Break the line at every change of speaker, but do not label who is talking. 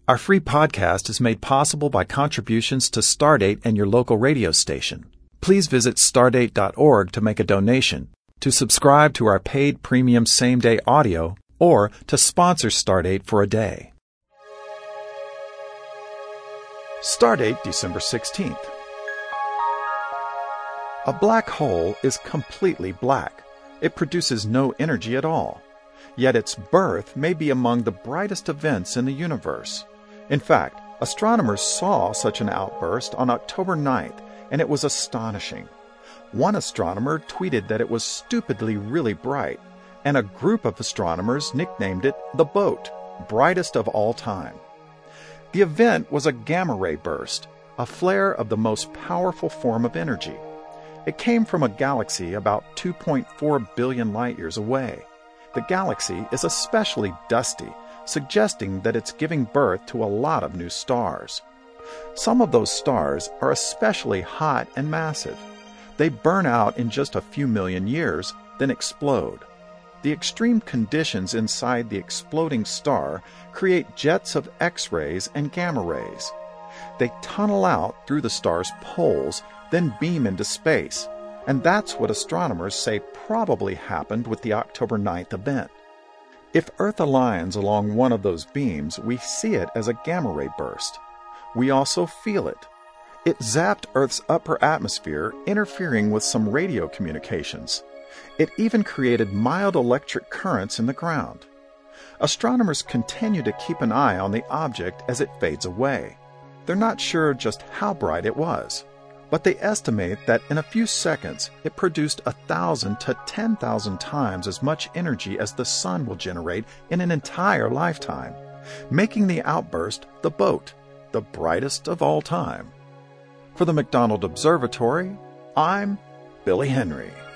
Our free podcast is made possible by contributions to Stardate and your local radio station. Please visit stardate.org to make a donation, to subscribe to our paid premium same-day audio, or to sponsor Stardate for a day. Stardate, December 16th. A black hole is completely black. It produces no energy at all. Yet its birth may be among the brightest events in the universe. In fact, astronomers saw such an outburst on October 9th, and it was astonishing. One astronomer tweeted that it was stupidly really bright, and a group of astronomers nicknamed it the Boat, brightest of all time. The event was a gamma-ray burst, a flare of the most powerful form of energy. It came from a galaxy about 2.4 billion light-years away. The galaxy is especially dusty, suggesting that it's giving birth to a lot of new stars. Some of those stars are especially hot and massive. They burn out in just a few million years, then explode. The extreme conditions inside the exploding star create jets of X-rays and gamma rays. They tunnel out through the star's poles, then beam into space. And that's what astronomers say probably happened with the October 9th event. If Earth aligns along one of those beams, we see it as a gamma-ray burst. We also feel it. It zapped Earth's upper atmosphere, interfering with some radio communications. It even created mild electric currents in the ground. Astronomers continue to keep an eye on the object as it fades away. They're not sure just how bright it was, but they estimate that in a few seconds it produced 1,000 to 10,000 times as much energy as the sun will generate in an entire lifetime, making the outburst the Boat, the brightest of all time. For the McDonald Observatory, I'm Billy Henry.